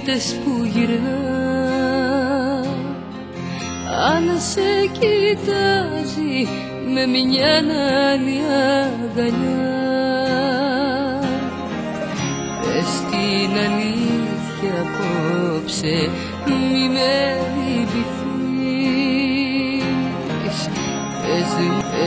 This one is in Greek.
είδες που γυρνά, αν σε κοιτάζει με μια άλλη αγκαλιά. Πες την αλήθεια απόψε, μη με λυπηθείς.